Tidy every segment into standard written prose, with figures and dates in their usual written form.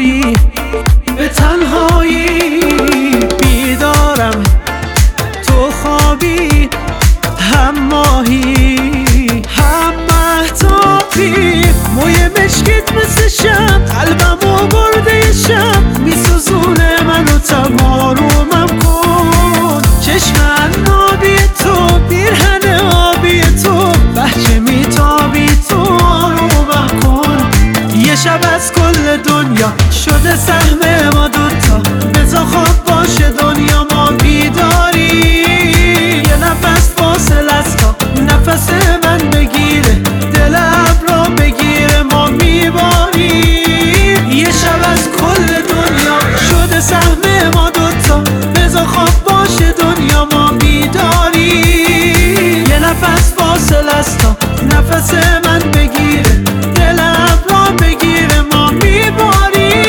تنهایی به تنهایی بیدارم، تو خوابی هم ماهی هم مهتابی، موی مشکیت مثل شب قلبمو برده شب، میسوزونه منو تمارومم کن، چشم عنابی تو پیرهن آبی تو، بهجه میتابی تو آرومم کن. یه شب از کل دنیا شده سهم ما دوتا، بذار خواب باشه دنیا ما بیداری، یه نفس فاصله است تا نفس من بگیره، دل ابرا بگیره ما میباریم. یه شب از کل دنیا شده سهم ما دوتا، بذار خواب باشه دنیا ما بیداری، یه نفس فاصله است تا نفس من بگیره، دل ابرا بگیره ما میباریم.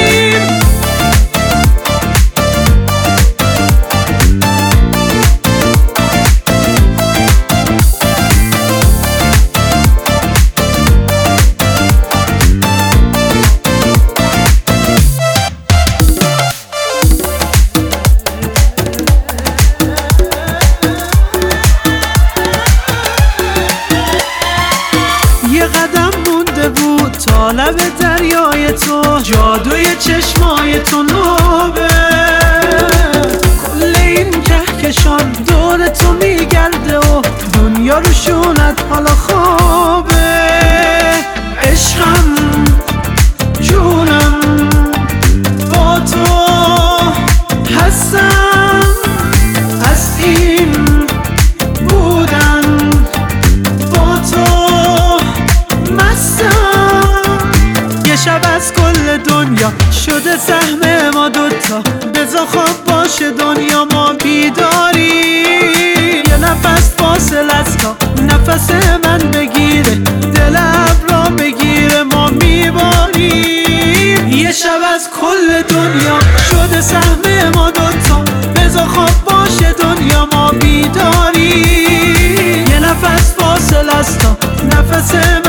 یه قدم مونده بود تا لب دریای تو، جادوی چشمای تو نوبه، کل این کهکشان دور تو میگرده و دنیا رو شونت حالا خوابه. عشقم جونم با تو هستم، از این بودن با تو یه شب از کل دنیا شده سهم ما دوتا، بذار خواب باشه دنیا ما بیداری، یه نفس فاصله است تا نفس من بگیره، دل ابرا بگیره ما میباریم. یه شب از کل دنیا شده سهم ما دوتا، بذار خواب باشه دنیا ما بیداری، یه نفس فاصله است تا نفس